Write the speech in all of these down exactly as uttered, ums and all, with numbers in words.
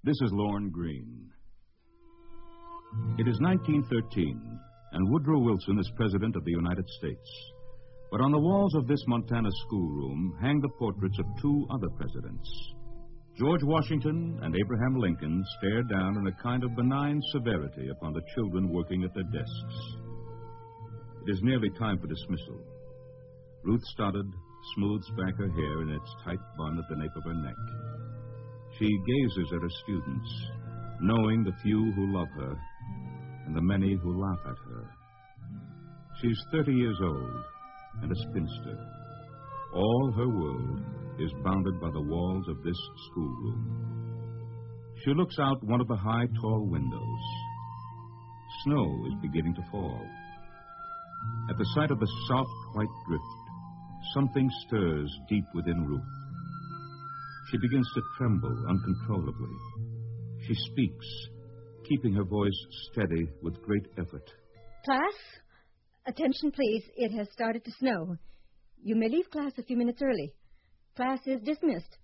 This is Lorne Green. It is nineteen thirteen, and Woodrow Wilson is President of the United States. But on the walls of this Montana schoolroom hang the portraits of two other presidents. George Washington and Abraham Lincoln stare down in a kind of benign severity upon the children working at their desks. It is nearly time for dismissal. Ruth Stoddard smooths back her hair in its tight bun at the nape of her neck. She gazes at her students, knowing the few who love her and the many who laugh at her. She's thirty years old and a spinster. All her world is bounded by the walls of this schoolroom. She looks out one of the high, tall windows. Snow is beginning to fall. At the sight of the soft, white drift, something stirs deep within Ruth. She begins to tremble uncontrollably. She speaks, keeping her voice steady with great effort. Class, attention please. It has started to snow. You may leave class a few minutes early. Class is dismissed.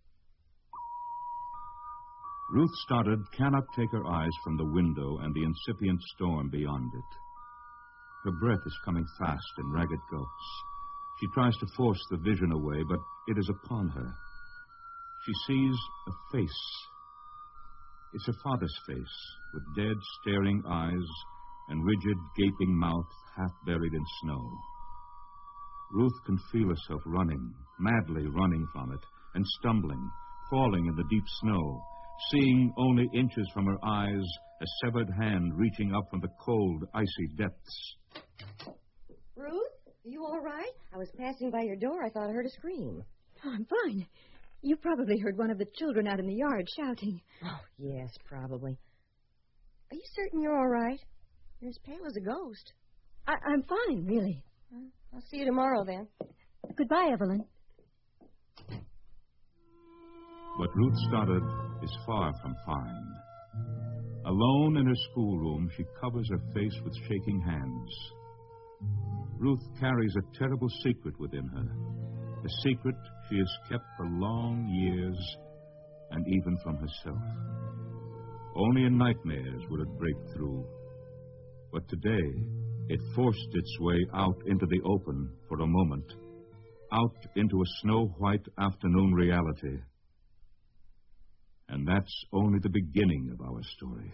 Ruth Stoddard cannot take her eyes from the window and the incipient storm beyond it. Her breath is coming fast in ragged gulps. She tries to force the vision away, but it is upon her. She sees a face. It's her father's face, with dead, staring eyes and rigid, gaping mouth half buried in snow. Ruth can feel herself running, madly running from it, and stumbling, falling in the deep snow, seeing only inches from her eyes a severed hand reaching up from the cold, icy depths. Ruth, you all right? I was passing by your door. I thought I heard a scream. Oh, I'm fine. You probably heard one of the children out in the yard shouting. Oh, yes, probably. Are you certain you're all right? You're as pale as a ghost. I- I'm fine, really. Well, I'll see you tomorrow, then. Goodbye, Evelyn. But Ruth Stoddard is far from fine. Alone in her schoolroom, she covers her face with shaking hands. Ruth carries a terrible secret within her, a secret she has kept for long years and even from herself. Only in nightmares would it break through. But today, it forced its way out into the open for a moment, out into a snow-white afternoon reality. And that's only the beginning of our story.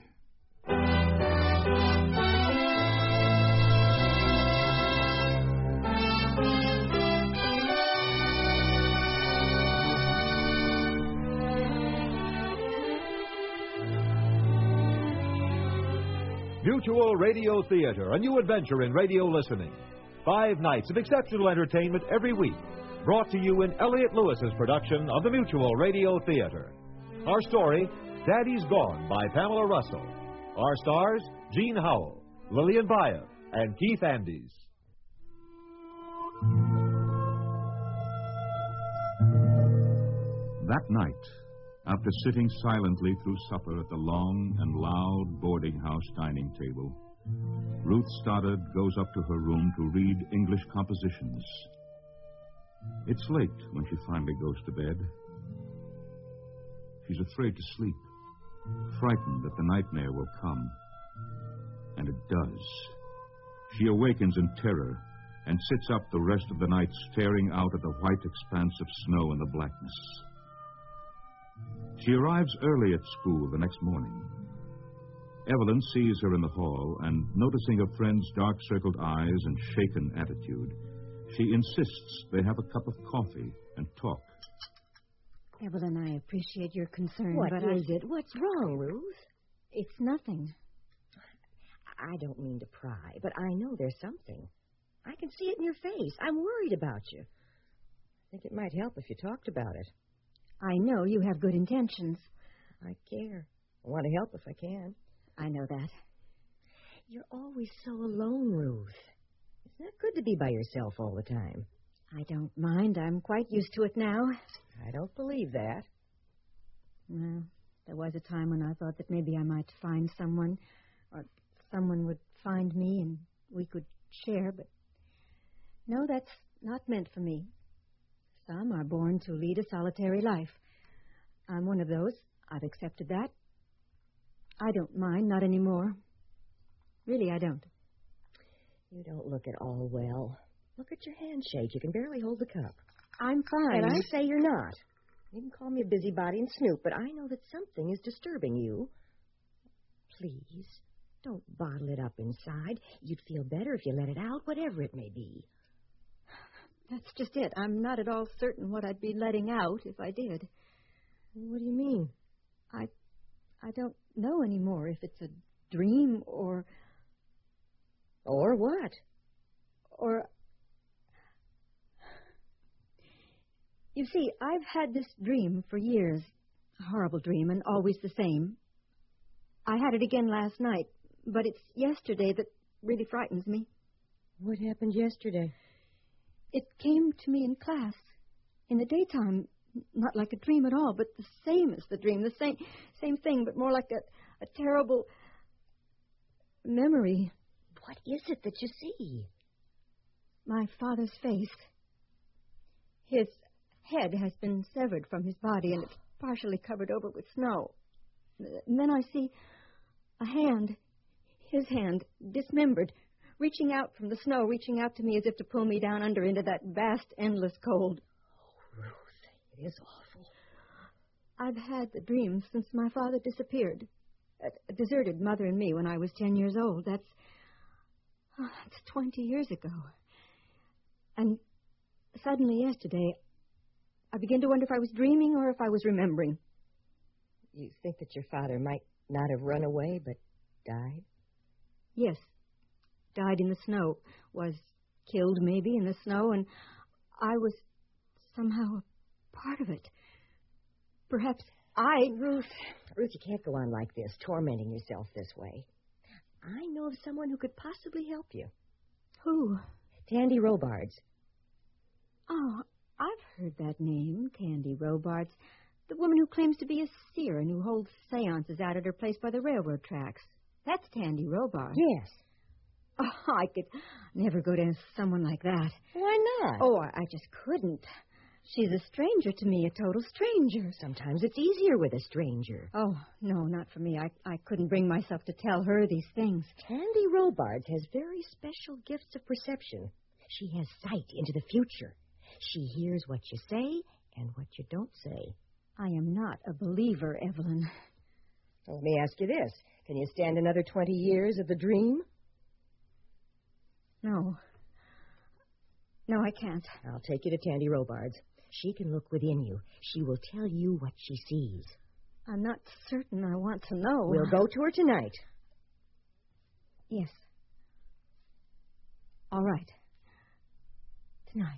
Mutual Radio Theater, a new adventure in radio listening. Five nights of exceptional entertainment every week, brought to you in Elliott Lewis's production of the Mutual Radio Theater. Our story, Daddy's Gone, by Pamela Russell. Our stars, Gene Howell, Lillian Baeff, and Keith Andes. That night, after sitting silently through supper at the long and loud boarding house dining table, Ruth Stoddard goes up to her room to read English compositions. It's late when she finally goes to bed. She's afraid to sleep, frightened that the nightmare will come. And it does. She awakens in terror and sits up the rest of the night staring out at the white expanse of snow in the blackness. She arrives early at school the next morning. Evelyn sees her in the hall, and noticing her friend's dark-circled eyes and shaken attitude, she insists they have a cup of coffee and talk. Evelyn, I appreciate your concern, What but is I... it? What's wrong, Ruth? It's nothing. I don't mean to pry, but I know there's something. I can see it in your face. I'm worried about you. I think it might help if you talked about it. I know you have good intentions. I care. I want to help if I can. I know that. You're always so alone, Ruth. It's not good to be by yourself all the time. I don't mind. I'm quite used to it now. I don't believe that. Well, there was a time when I thought that maybe I might find someone, or someone would find me and we could share, but no, that's not meant for me. Some are born to lead a solitary life. I'm one of those. I've accepted that. I don't mind, not anymore. Really, I don't. You don't look at all well. Look at your handshake. You can barely hold the cup. I'm fine. And I say you're not. You can call me a busybody and snoop, but I know that something is disturbing you. Please, don't bottle it up inside. You'd feel better if you let it out, whatever it may be. That's just it. I'm not at all certain what I'd be letting out if I did. What do you mean? I, I don't know anymore if it's a dream or... Or what? Or... You see, I've had this dream for years. A horrible dream, and always the same. I had it again last night, but it's yesterday that really frightens me. What happened yesterday? It came to me in class, in the daytime, not like a dream at all, but the same as the dream, the same same thing, but more like a, a terrible memory. What is it that you see? My father's face. His head has been severed from his body, and it's partially covered over with snow. And then I see a hand, his hand, dismembered, reaching out from the snow, reaching out to me as if to pull me down under into that vast, endless cold. Oh, Ruth, it is awful. I've had the dream since my father disappeared, uh, deserted Mother and me when I was ten years old. That's, oh, that's twenty years ago. And suddenly yesterday, I began to wonder if I was dreaming or if I was remembering. You think that your father might not have run away, but died? Yes. Died in the snow. Was killed, maybe, in the snow, and I was somehow a part of it. Perhaps I... Ruth, Ruth, you can't go on like this, tormenting yourself this way. I know of someone who could possibly help you. Who? Tandy Robards. Oh, I've heard that name, Tandy Robards. The woman who claims to be a seer and who holds seances out at her place by the railroad tracks. That's Tandy Robards. Yes. Oh, I could never go to someone like that. Why not? Oh, I, I just couldn't. She's a stranger to me, a total stranger. Sometimes it's easier with a stranger. Oh, no, not for me. I, I couldn't bring myself to tell her these things. Tandy Robards has very special gifts of perception. She has sight into the future. She hears what you say and what you don't say. I am not a believer, Evelyn. Well, let me ask you this. Can you stand another twenty years of the dream? No. No, I can't. I'll take you to Tandy Robards. She can look within you. She will tell you what she sees. I'm not certain I want to know. We'll go to her tonight. Yes. All right. Tonight.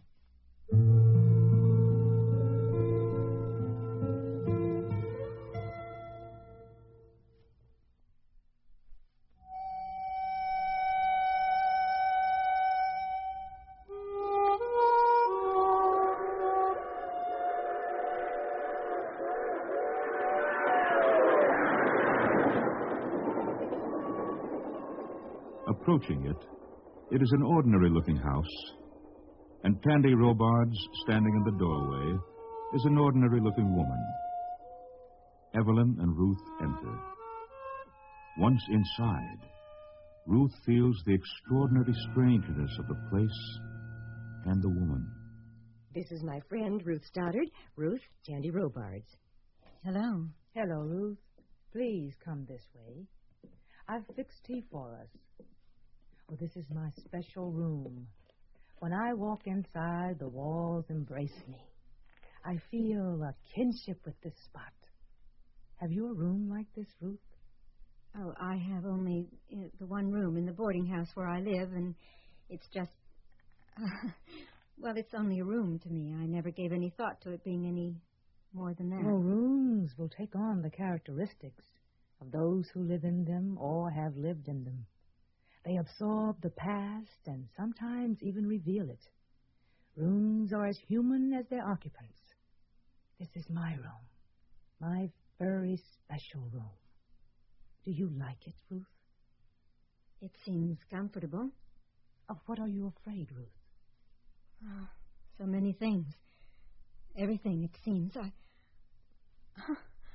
Approaching it, it is an ordinary-looking house, and Tandy Robards, standing in the doorway, is an ordinary-looking woman. Evelyn and Ruth enter. Once inside, Ruth feels the extraordinary strangeness of the place and the woman. This is my friend, Ruth Stoddard. Ruth, Tandy Robards. Hello. Hello, Ruth. Please come this way. I've fixed tea for us. Oh, this is my special room. When I walk inside, the walls embrace me. I feel a kinship with this spot. Have you a room like this, Ruth? Oh, I have only uh, the one room in the boarding house where I live, and it's just... Uh, well, it's only a room to me. I never gave any thought to it being any more than that. Well, rooms will take on the characteristics of those who live in them or have lived in them. They absorb the past and sometimes even reveal it. Rooms are as human as their occupants. This is my room, my very special room. Do you like it, Ruth? It seems comfortable. Of what are you afraid, Ruth? Oh, so many things. Everything, it seems. I...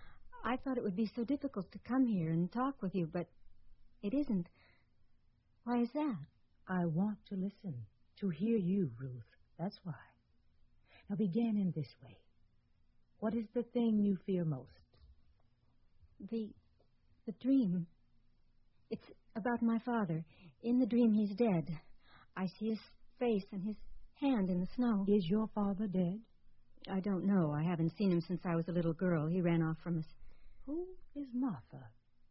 I thought it would be so difficult to come here and talk with you, but it isn't. Why is that? I want to listen, to hear you, Ruth. That's why. Now begin in this way. What is the thing you fear most? The, the dream. It's about my father. In the dream, he's dead. I see his face and his hand in the snow. Is your father dead? I don't know. I haven't seen him since I was a little girl. He ran off from us. Who is Martha?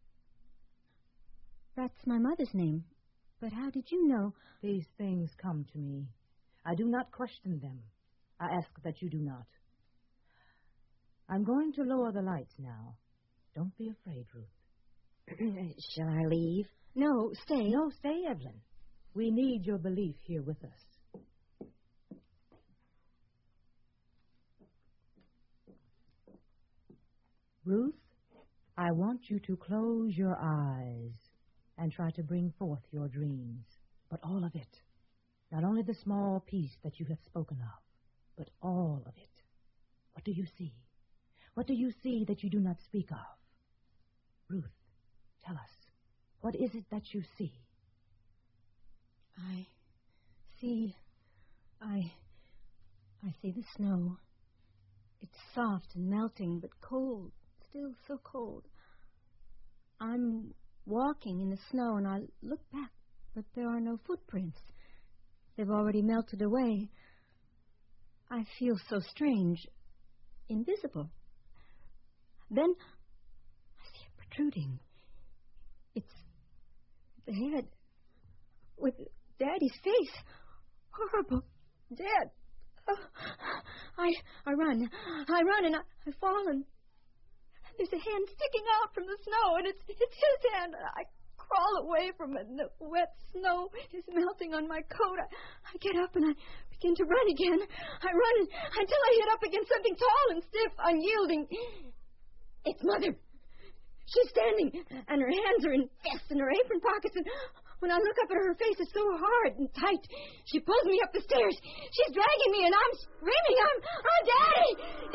That's my mother's name. But how did you know? These things come to me. I do not question them. I ask that you do not. I'm going to lower the lights now. Don't be afraid, Ruth. Shall I leave? No, stay. No, stay, Evelyn. We need your belief here with us. Ruth, I want you to close your eyes and try to bring forth your dreams, but all of it. Not only the small piece that you have spoken of, but all of it. What do you see? What do you see that you do not speak of? Ruth, tell us, what is it that you see? I see... I... I see the snow. It's soft and melting, but cold. Still so cold. I'm walking in the snow, and I look back, but there are no footprints. They've already melted away. I feel so strange, invisible. Then I see it protruding. It's the head with Daddy's face. Horrible. Dad. Oh, I I run. I run, and I, I fall, and there's a hand sticking out from the snow, and it's it's his hand. I crawl away from it, and the wet snow is melting on my coat. I, I get up, and I begin to run again. I run until I hit up against something tall and stiff, unyielding. It's Mother. She's standing, and her hands are in fists in her apron pockets, and when I look up at her, her face is so hard and tight. She pulls me up the stairs. She's dragging me, and I'm screaming. I'm, oh, Daddy!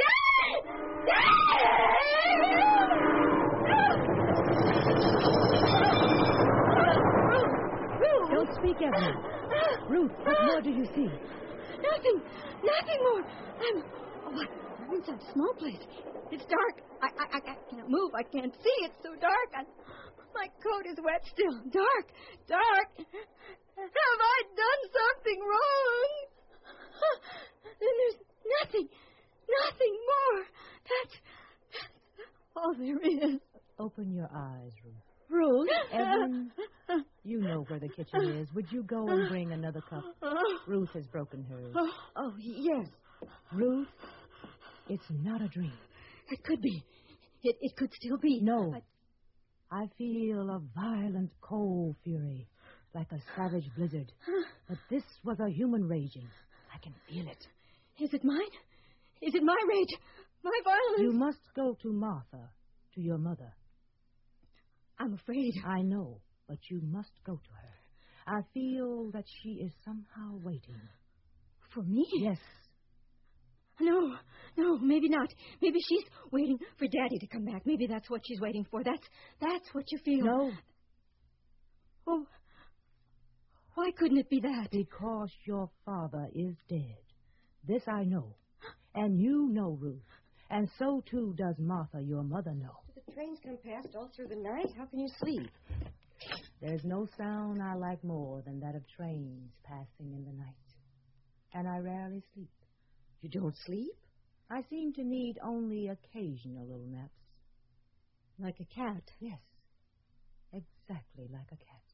Daddy! Ruth! Don't speak, Evelyn. Ruth, what more do you see? Nothing. Nothing more. I'm, oh, I'm inside a small place. It's dark. I, I, I can't move. I can't see. It's so dark. I, my coat is wet still. Dark. Dark. Have I done something wrong? Then there's nothing. Nothing more. That's, that's all there is. Open your eyes, Ruth. Ruth? Evelyn, you know where the kitchen is. Would you go and bring another cup? Ruth has broken hers. Oh, oh yes. Ruth, it's not a dream. It could be. It, it could still be. No. But... I feel a violent cold fury, like a savage blizzard. But this was a human raging. I can feel it. Is it mine? Is it my rage? My violence? You must go to Martha, to your mother. I'm afraid. I know, but you must go to her. I feel that she is somehow waiting. For me? Yes. No, no, maybe not. Maybe she's waiting for Daddy to come back. Maybe that's what she's waiting for. That's that's what you feel. No. Oh, why couldn't it be that? Because your father is dead. This I know. And you know, Ruth. And so, too, does Martha, your mother, know. The trains come past all through the night. How can you sleep? There's no sound I like more than that of trains passing in the night. And I rarely sleep. You don't sleep? I seem to need only occasional little naps. Like a cat? Yes, exactly like a cat.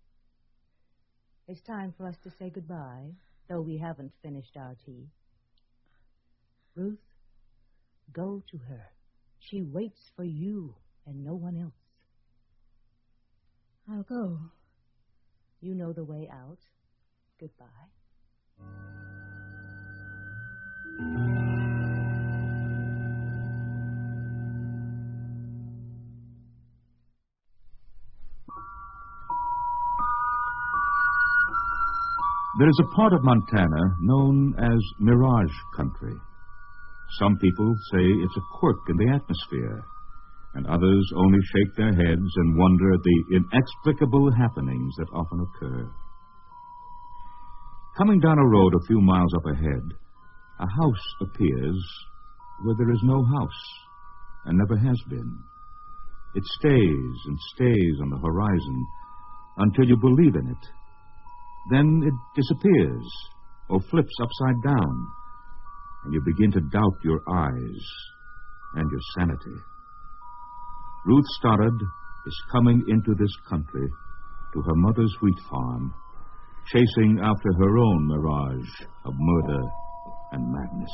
It's time for us to say goodbye, though we haven't finished our tea. Ruth, go to her. She waits for you and no one else. I'll go. You know the way out. Goodbye. There is a part of Montana known as Mirage Country. Some people say it's a quirk in the atmosphere, and others only shake their heads and wonder at the inexplicable happenings that often occur. Coming down a road a few miles up ahead, a house appears where there is no house, and never has been. It stays and stays on the horizon until you believe in it. Then it disappears or flips upside down, and you begin to doubt your eyes and your sanity. Ruth Stoddard is coming into this country to her mother's wheat farm, chasing after her own mirage of murder and madness.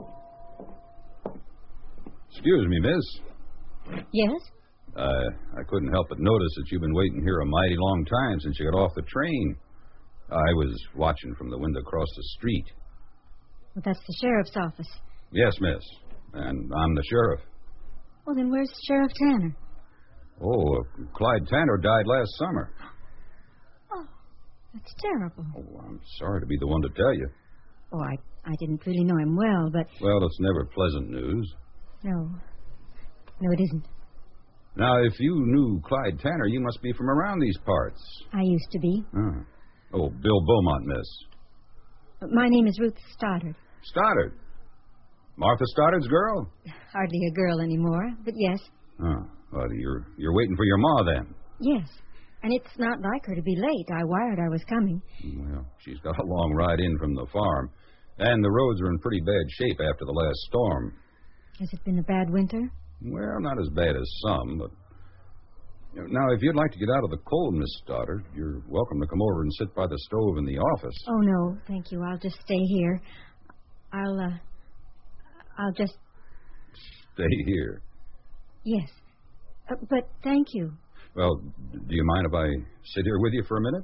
Excuse me, miss. Yes? Uh, I couldn't help but notice that you've been waiting here a mighty long time since you got off the train. I was watching from the window across the street. Well, that's the sheriff's office. Yes, miss. And I'm the sheriff. Well, then where's Sheriff Tanner? Oh, uh, Clyde Tanner died last summer. Oh, that's terrible. Oh, I'm sorry to be the one to tell you. Oh, I, I didn't really know him well, but... Well, it's never pleasant news. No. No, it isn't. Now, if you knew Clyde Tanner, you must be from around these parts. I used to be. Oh, oh Bill Beaumont, miss. My name is Ruth Stoddard. Stoddard? Martha Stoddard's girl? Hardly a girl anymore, but yes. Oh, well, you're, you're waiting for your ma, then? Yes. And it's not like her to be late. I wired I was coming. Well, she's got a long ride in from the farm. And the roads are in pretty bad shape after the last storm. Has it been a bad winter? Well, not as bad as some, but... Now, if you'd like to get out of the cold, Miss Stoddard, you're welcome to come over and sit by the stove in the office. Oh, no, thank you. I'll just stay here. I'll, uh... I'll just... Stay here? Yes. Uh, but thank you. Well, do you mind if I sit here with you for a minute?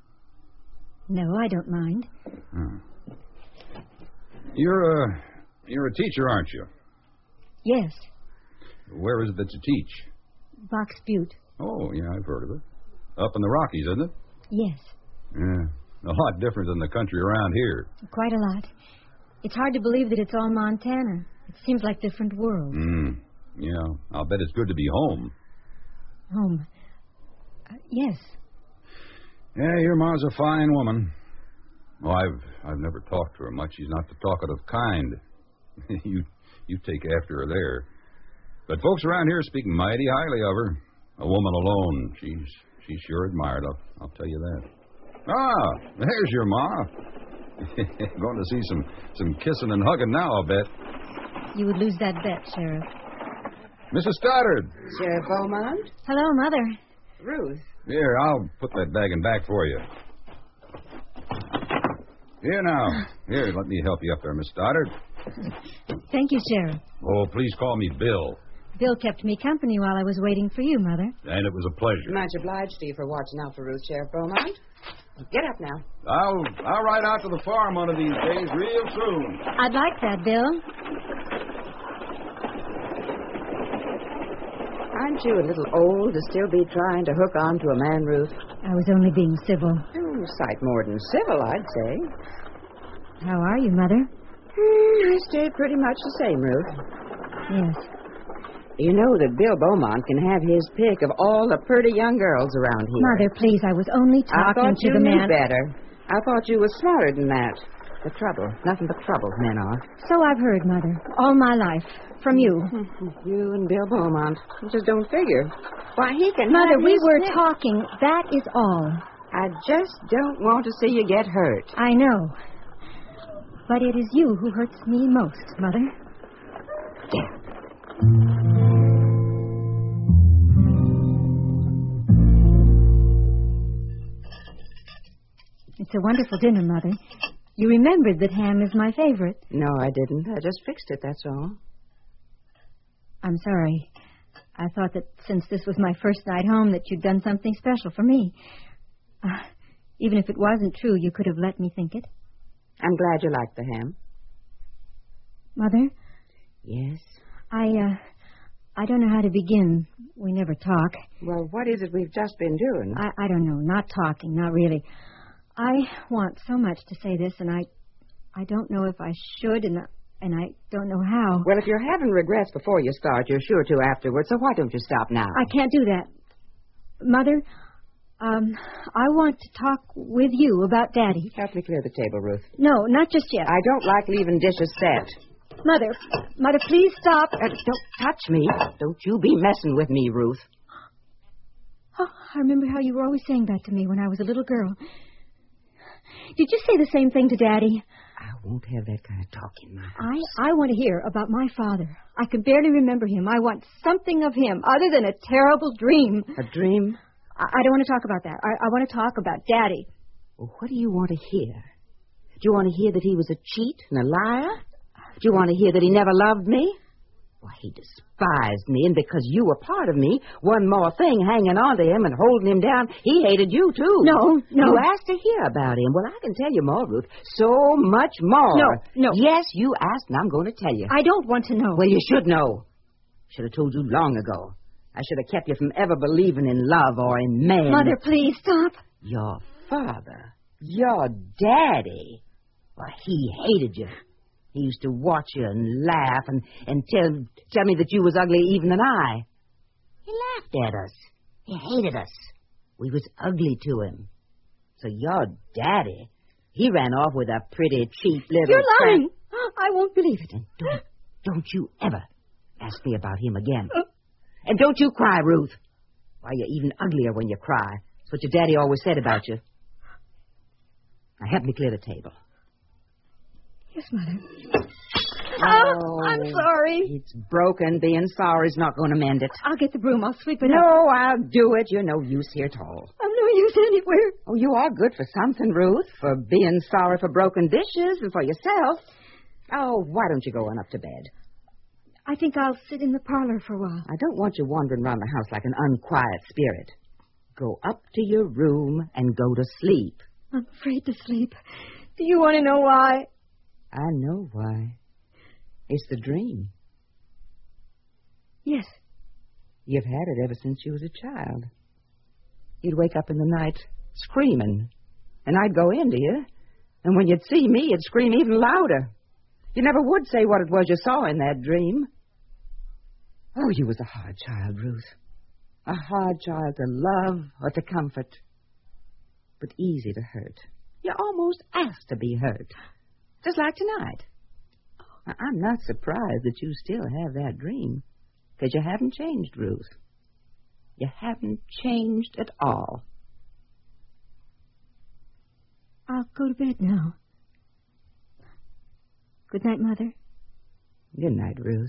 No, I don't mind. Oh. You're a... You're a teacher, aren't you? Yes. Where is it that you teach? Box Butte. Oh, yeah, I've heard of it. Up in the Rockies, isn't it? Yes. Yeah. A lot different than the country around here. Quite a lot. It's hard to believe that it's all Montana. It seems like different worlds. Mm. Yeah, I'll bet it's good to be home. Home? Uh, yes. Yeah, your ma's a fine woman. Oh, I've I've never talked to her much. She's not the talkative kind. you you take after her there. But folks around here speak mighty highly of her. A woman alone, she's she's sure admired. I'll, I'll tell you that. Ah, there's your ma. Going to see some, some kissing and hugging now, I'll bet. You would lose that bet, Sheriff. Missus Stoddard. Sheriff Beaumont? Hello, Mother. Ruth. Here, I'll put that bag in back for you. Here now. Here, let me help you up there, Miss Stoddard. Thank you, Sheriff. Oh, please call me Bill. Bill kept me company while I was waiting for you, Mother. And it was a pleasure. Much obliged to you for watching out for Ruth, Sheriff Beaumont. Get up now. I'll I'll ride out to the farm one of these days real soon. I'd like that, Bill. Aren't you a little old to still be trying to hook on to a man, Ruth? I was only being civil. Oh, sight more than civil, I'd say. How are you, Mother? Hmm, I stay pretty much the same, Ruth. Yes. You know that Bill Beaumont can have his pick of all the pretty young girls around here. Mother, please, I was only I talking thought to you the knew man. better. I thought you were smarter than that. The trouble. Nothing but trouble, men are. So I've heard, Mother. All my life. From you. You and Bill Beaumont. It just don't figure. Why, he can Mother, have we his were pick. talking. That is all. I just don't want to see you get hurt. I know. But it is you who hurts me most, Mother. It's a wonderful dinner, Mother. You remembered that ham is my favorite. No, I didn't. I just fixed it, that's all. I'm sorry. I thought that since this was my first night home that you'd done something special for me. Uh, even if it wasn't true, you could have let me think it. I'm glad you liked the ham. Mother? Yes? I, uh, I don't know how to begin. We never talk. Well, what is it we've just been doing? I, I don't know. Not talking, not really. I want so much to say this, and I, I don't know if I should, and and I don't know how. Well, if you're having regrets before you start, you're sure to afterwards, so why don't you stop now? I can't do that. Mother, um, I want to talk with you about Daddy. Help me clear the table, Ruth. No, not just yet. I don't like leaving dishes set. Mother, Mother, please stop. Uh, don't touch me. Don't you be messing with me, Ruth. Oh, I remember how you were always saying that to me when I was a little girl. Did you say the same thing to Daddy? I won't have that kind of talk in my house. I, I want to hear about my father. I can barely remember him. I want something of him other than a terrible dream. A dream? I, I don't want to talk about that. I, I want to talk about Daddy. Well, what do you want to hear? Do you want to hear that he was a cheat and a liar? Do you want to hear that he never loved me? Why, he despised me, and because you were part of me, one more thing hanging on to him and holding him down, he hated you, too. No, no. You asked to hear about him. Well, I can tell you more, Ruth. So much more. No, no. Yes, you asked, and I'm going to tell you. I don't want to know. Well, you should know. Should have told you long ago. I should have kept you from ever believing in love or in men. Mother, please stop. Your father, your daddy, well, he hated you. He used to watch you and laugh and, and tell, tell me that you was ugly even than I. He laughed at us. He hated us. We was ugly to him. So your daddy, he ran off with a pretty cheap little... You're lying. I won't believe it. And don't, don't you ever ask me about him again. And don't you cry, Ruth. Why, you're even uglier when you cry. That's what your daddy always said about you. Now, help me clear the table. Yes, Mother. Oh, oh, I'm sorry. It's broken. Being sorry's not going to mend it. I'll get the broom. I'll sweep it no, up. No, I'll do it. You're no use here at all. I'm no use anywhere. Oh, you are good for something, Ruth, for being sorry for broken dishes and for yourself. Oh, why don't you go on up to bed? I think I'll sit in the parlor for a while. I don't want you wandering around the house like an unquiet spirit. Go up to your room and go to sleep. I'm afraid to sleep. Do you want to know why? I know why. It's the dream. Yes. You've had it ever since you was a child. You'd wake up in the night screaming, and I'd go into you, and when you'd see me, you'd scream even louder. You never would say what it was you saw in that dream. Oh, you was a hard child, Ruth. A hard child to love or to comfort, but easy to hurt. You almost asked to be hurt. Just like tonight. I'm not surprised that you still have that dream, because you haven't changed, Ruth. You haven't changed at all. I'll go to bed now. Good night, Mother. Good night, Ruth.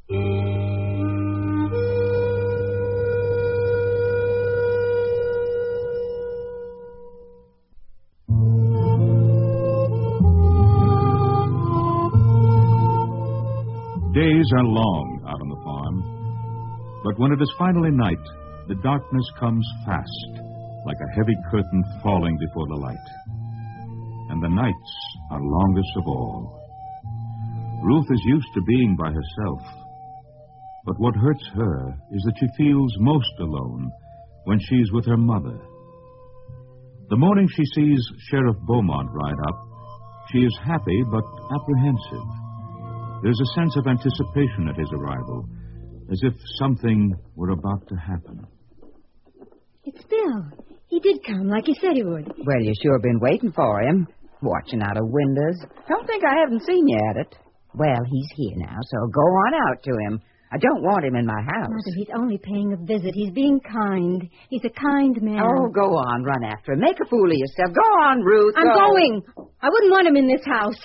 Days are long out on the farm, but when it is finally night, the darkness comes fast, like a heavy curtain falling before the light. And the nights are longest of all. Ruth is used to being by herself, but what hurts her is that she feels most alone when she's with her mother. The morning she sees Sheriff Beaumont ride up, she is happy but apprehensive. There's a sense of anticipation at his arrival, as if something were about to happen. It's Bill. He did come, like he said he would. Well, you sure been waiting for him, watching out of windows. Don't think I haven't seen you at it. Well, he's here now, so go on out to him. I don't want him in my house. Mother, he's only paying a visit. He's being kind. He's a kind man. Oh, go on, run after him. Make a fool of yourself. Go on, Ruth. I'm go. going. I wouldn't want him in this house.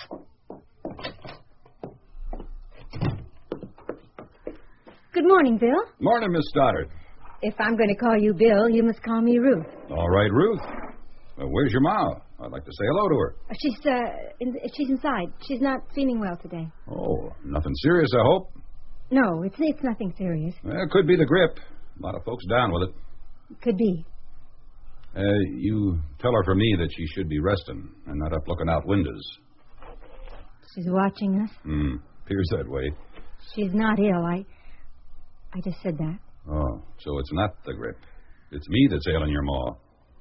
Good morning, Bill. Morning, Miss Stoddard. If I'm going to call you Bill, you must call me Ruth. All right, Ruth. Well, where's your ma? I'd like to say hello to her. She's, uh, in, she's inside. She's not feeling well today. Oh, nothing serious, I hope? No, it's it's nothing serious. Well, it could be the grip. A lot of folks down with it. Could be. Uh, you tell her for me that she should be resting and not up looking out windows. She's watching us. Hmm, appears that way. She's not ill. I, I just said that. Oh, so it's not the grip. It's me that's ailing your maw.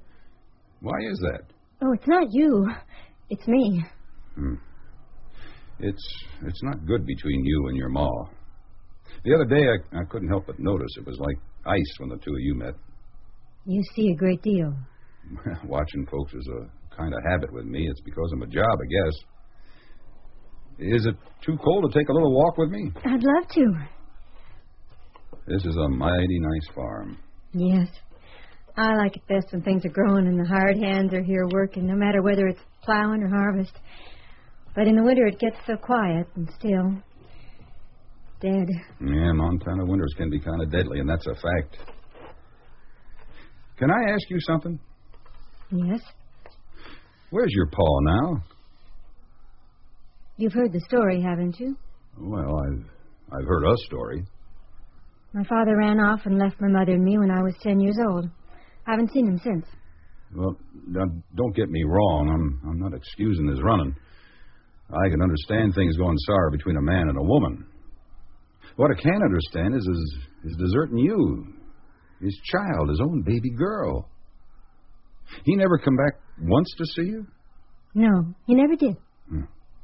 Why is that? Oh, it's not you. It's me. Hmm. It's it's not good between you and your ma. The other day, I, I couldn't help but notice it was like ice when the two of you met. You see a great deal. Watching folks is a kind of habit with me. It's because of my job, I guess. Is it too cold to take a little walk with me? I'd love to. This is a mighty nice farm. Yes. I like it best when things are growing and the hired hands are here working, no matter whether it's plowing or harvest. But in the winter, it gets so quiet and still. Dead. Yeah, Montana winters can be kind of deadly, and that's a fact. Can I ask you something? Yes? Where's your pa now? You've heard the story, haven't you? Well, I've I've heard a story. My father ran off and left my mother and me when I was ten years old. I haven't seen him since. Well, now, don't get me wrong. I'm I'm not excusing his running. I can understand things going sour between a man and a woman. What I can't understand is his, his deserting you, his child, his own baby girl. He never come back once to see you? No, he never did. Hmm.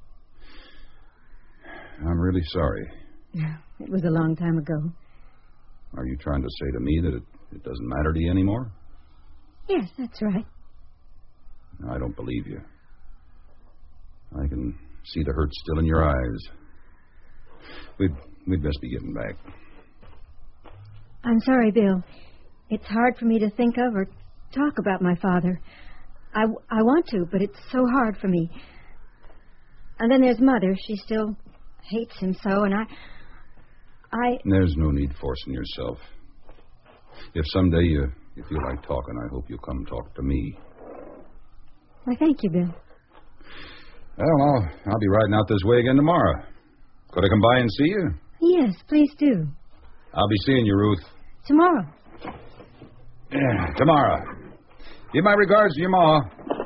I'm really sorry. It was a long time ago. Are you trying to say to me that it, it doesn't matter to you anymore? Yes, that's right. No, I don't believe you. I can see the hurt still in your eyes. We'd, we'd best be getting back. I'm sorry, Bill. It's hard for me to think of or talk about my father. I, I want to, but it's so hard for me. And then there's Mother. She still hates him so, and I... I... There's no need forcing yourself. If someday you, you feel like talking, I hope you'll come talk to me. Why, thank you, Bill. Well, I'll, I'll be riding out this way again tomorrow. Could I come by and see you? Yes, please do. I'll be seeing you, Ruth. Tomorrow. Yeah, tomorrow. Give my regards to your ma.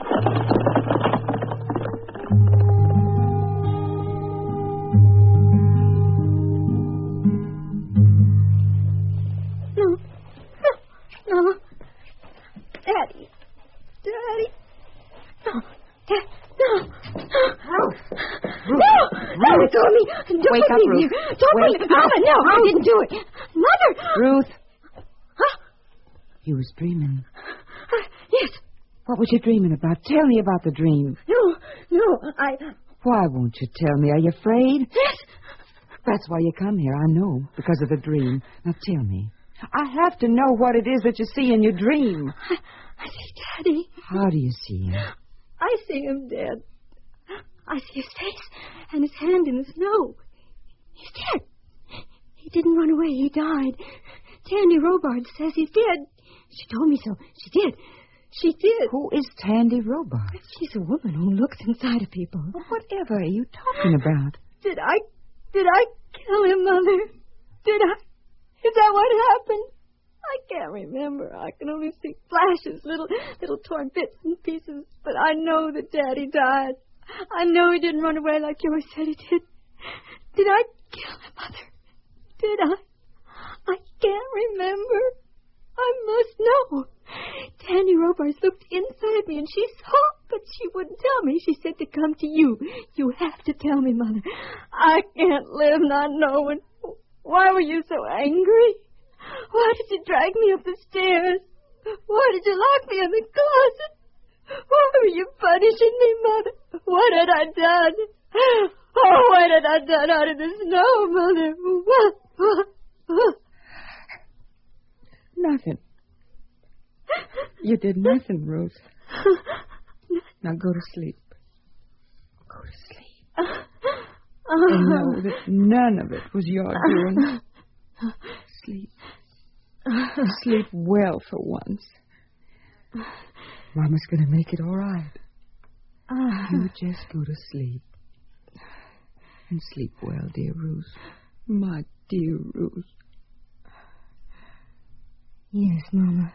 No. No. No. Daddy. Daddy. No. Dad. No. Ruth. No. No, let go of me. Don't Wake put up, me in Ruth. here. Don't Wake put me. Mama, no, I didn't do it. Mother. Ruth. Huh? You was dreaming. Uh, yes. What was you dreaming about? Tell me about the dream. No. No. I. Why won't you tell me? Are you afraid? Yes. That's why you come here, I know, because of the dream. Now tell me. I have to know what it is that you see in your dream. I, I see Daddy. How do you see him? I see him dead. I see his face and his hand in the snow. He's dead. He didn't run away. He died. Tandy Robard says he's dead. She told me so. She did. She did. Who is Tandy Robard? She's a woman who looks inside of people. Well, whatever are you talking about? Did I... Did I kill him, Mother? Did I... Is that what happened? I can't remember. I can only see flashes, little little torn bits and pieces. But I know that Daddy died. I know he didn't run away like you always said he did. Did I kill him, Mother? Did I? I can't remember. I must know. Tandy Robards looked inside me and she saw, but she wouldn't tell me. She said to come to you. You have to tell me, Mother. I can't live not knowing. Why were you so angry? Why did you drag me up the stairs? Why did you lock me in the closet? Why were you punishing me, Mother? What had I done? Oh, what had I done out of the snow, Mother? What? What? What? Nothing. You did nothing, Ruth. Now go to sleep. Go to sleep. And know that none of it was your doing. Sleep. Sleep well for once. Mama's going to make it all right. You just go to sleep. And sleep well, dear Ruth. My dear Ruth. Yes, Mama.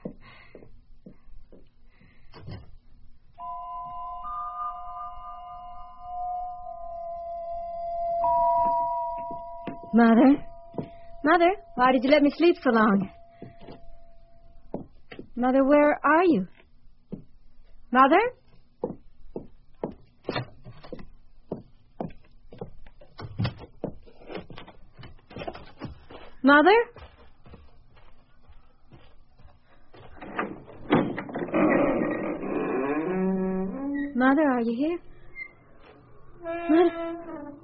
Mother? Mother, why did you let me sleep so long? Mother, where are you? Mother? Mother? Mother, are you here? Mother?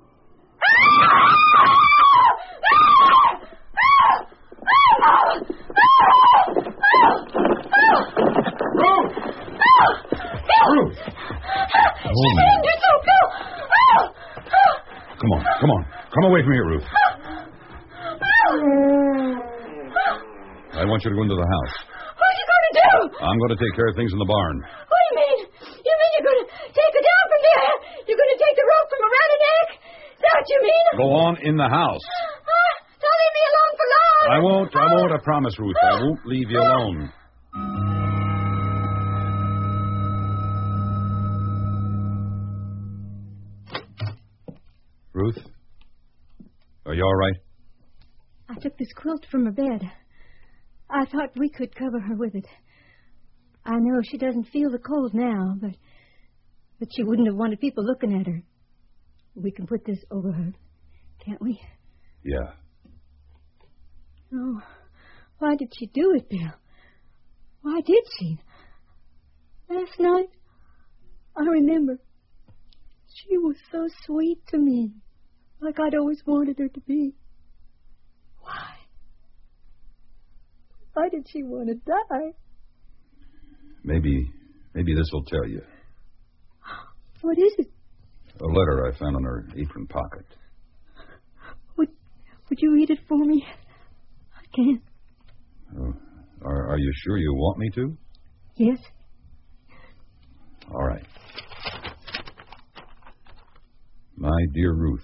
Ruth! Ruth! She didn't do so. Go! Come on, come on. Come away from here, Ruth. I want you to go into the house. What are you going to do? I'm going to take care of things in the barn. What do you mean? You mean you're going to take her down from there? You're going to take the rope from around her neck? Is that what you mean? Go on in the house. Uh, don't leave me alone for long. I won't, I won't, I promise, Ruth. I won't leave you alone. Ruth? Are you all right? I took this quilt from her bed. I thought we could cover her with it. I know she doesn't feel the cold now, but but she wouldn't have wanted people looking at her. We can put this over her, can't we? Yeah. Oh, why did she do it, Bill? Why did she? Last night, I remember, she was so sweet to me, like I'd always wanted her to be. Why? Why did she want to die? Maybe, maybe this will tell you. What is it? A letter I found in her apron pocket. Would, would you read it for me? I can't. Oh, are, are you sure you want me to? Yes. All right. My dear Ruth,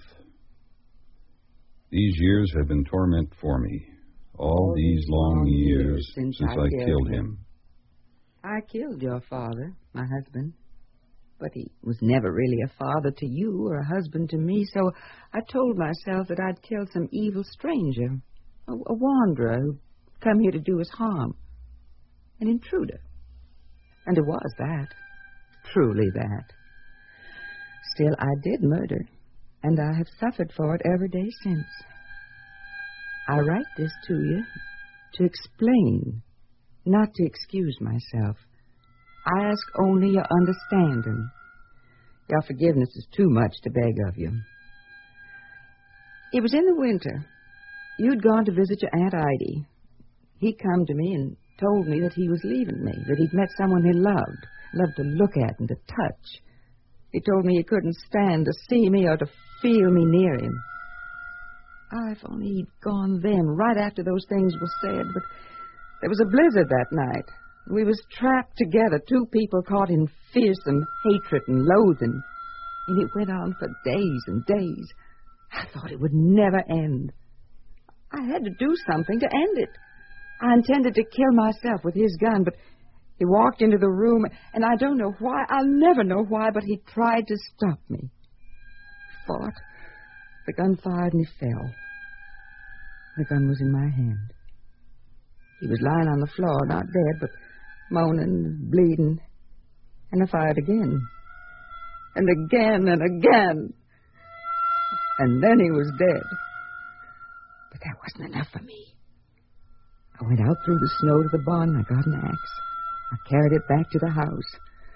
these years have been torment for me. All these long years since, since I, I killed him. him. I killed your father, my husband. But he was never really a father to you or a husband to me, so I told myself that I'd killed some evil stranger, a, a wanderer who'd come here to do us harm, an intruder. And it was that, truly that. Still, I did murder, and I have suffered for it every day since. I write this to you to explain, not to excuse myself. I ask only your understanding. Your forgiveness is too much to beg of you. It was in the winter. You'd gone to visit your Aunt Idie. He come to me and told me that he was leaving me, that he'd met someone he loved, loved to look at and to touch. He told me he couldn't stand to see me or to feel me near him. Oh, if only he'd gone then, right after those things were said, but there was a blizzard that night. We was trapped together, two people caught in fearsome hatred and loathing. And it went on for days and days. I thought it would never end. I had to do something to end it. I intended to kill myself with his gun, but he walked into the room, and I don't know why, I'll never know why, but he tried to stop me. He fought. The gun fired and he fell. The gun was in my hand. He was lying on the floor, not dead, but moaning, bleeding. And I fired again. And again and again. And then he was dead. But that wasn't enough for me. I went out through the snow to the barn and I got an axe. I carried it back to the house.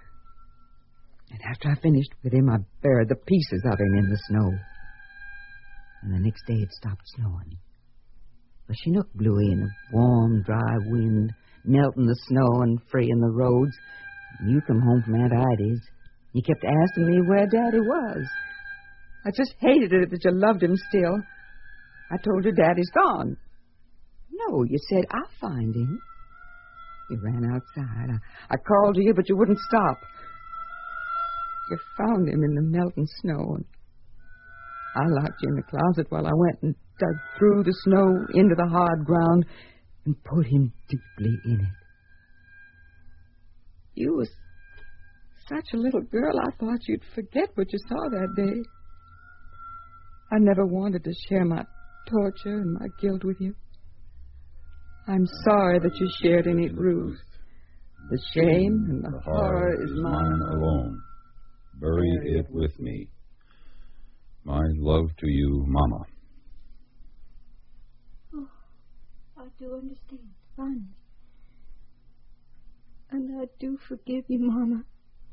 And after I finished with him, I buried the pieces of him in the snow. And the next day it stopped snowing. The Chinook blew in, a warm, dry wind, melting the snow and freeing the roads. You come home from Aunt Idie's. You kept asking me where Daddy was. I just hated it that you loved him still. I told you Daddy's gone. No, you said, I'll find him. You ran outside. I, I called to you, but you wouldn't stop. You found him in the melting snow. And I locked you in the closet while I went and dug through the snow into the hard ground and put him deeply in it. You was such a little girl, I thought you'd forget what you saw that day. I never wanted to share my torture and my guilt with you. I'm sorry that you shared in it, Ruth. The shame and the horror is mine alone. Bury it with me. My love to you, Mama. I do understand. Fun. And I do forgive you, Mama.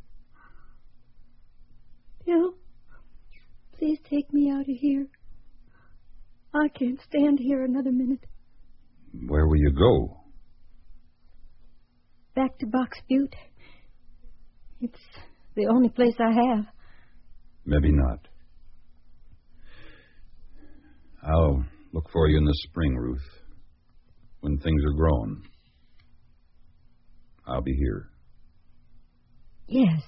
Bill, please take me out of here. I can't stand here another minute. Where will you go? Back to Box Butte. It's the only place I have. Maybe not. I'll look for you in the spring, Ruth. When things are grown. I'll be here. Yes.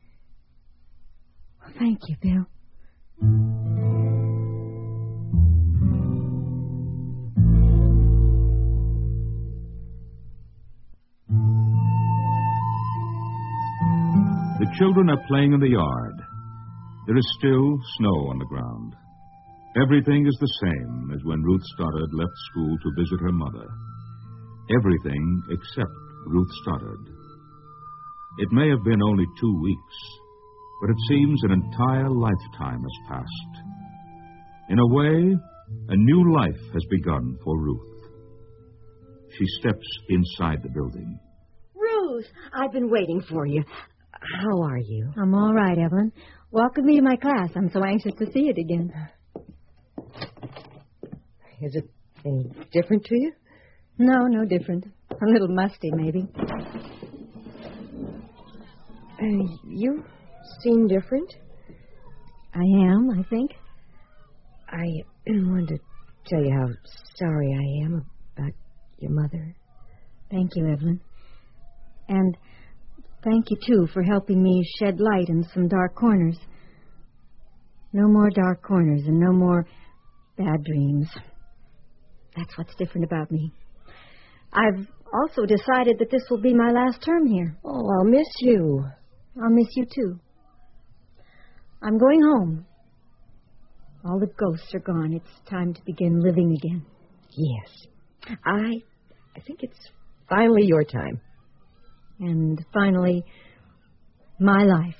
Well, thank you, Bill. The children are playing in the yard. There is still snow on the ground. Everything is the same as when Ruth Stoddard left school to visit her mother. Everything except Ruth Stoddard. It may have been only two weeks, but it seems an entire lifetime has passed. In a way, a new life has begun for Ruth. She steps inside the building. Ruth, I've been waiting for you. How are you? I'm all right, Evelyn. Walk with me to my class. I'm so anxious to see it again. Is it any different to you? No, no different. A little musty, maybe. Uh, you seem different. I am, I think. I wanted to tell you how sorry I am about your mother. Thank you, Evelyn. And thank you, too, for helping me shed light in some dark corners. No more dark corners and no more bad dreams. That's what's different about me. I've also decided that this will be my last term here. Oh, I'll miss you. I'll miss you, too. I'm going home. All the ghosts are gone. It's time to begin living again. Yes. I I think it's finally your time. And finally, my life.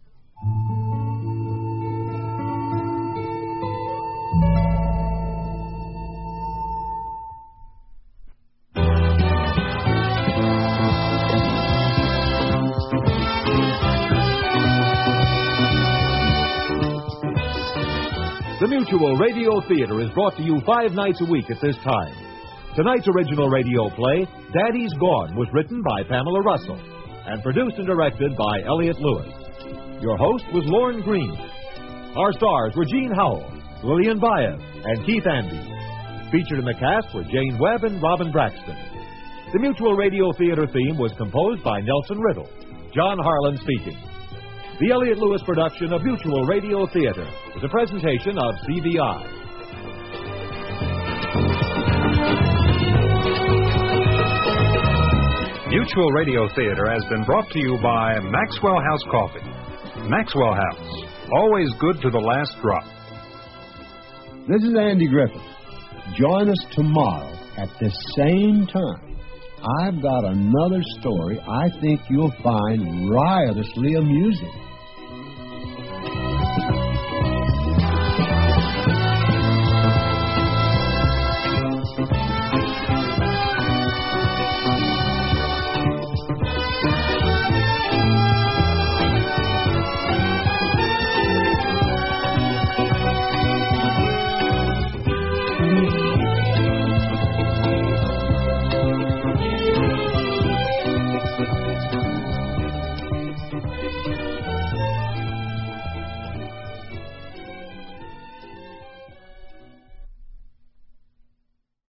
The Mutual Radio Theater is brought to you five nights a week at this time. Tonight's original radio play, Daddy's Gone, was written by Pamela Russell and produced and directed by Elliott Lewis. Your host was Lorne Green. Our stars were Gene Howell, Lillian Baez, and Keith Andy. Featured in the cast were Jane Webb and Robin Braxton. The Mutual Radio Theater theme was composed by Nelson Riddle. John Harlan speaking. The Elliott Lewis production of Mutual Radio Theater is a presentation of C B I. Mutual Radio Theater has been brought to you by Maxwell House Coffee. Maxwell House, always good to the last drop. This is Andy Griffith. Join us tomorrow at the same time. I've got another story I think you'll find riotously amusing.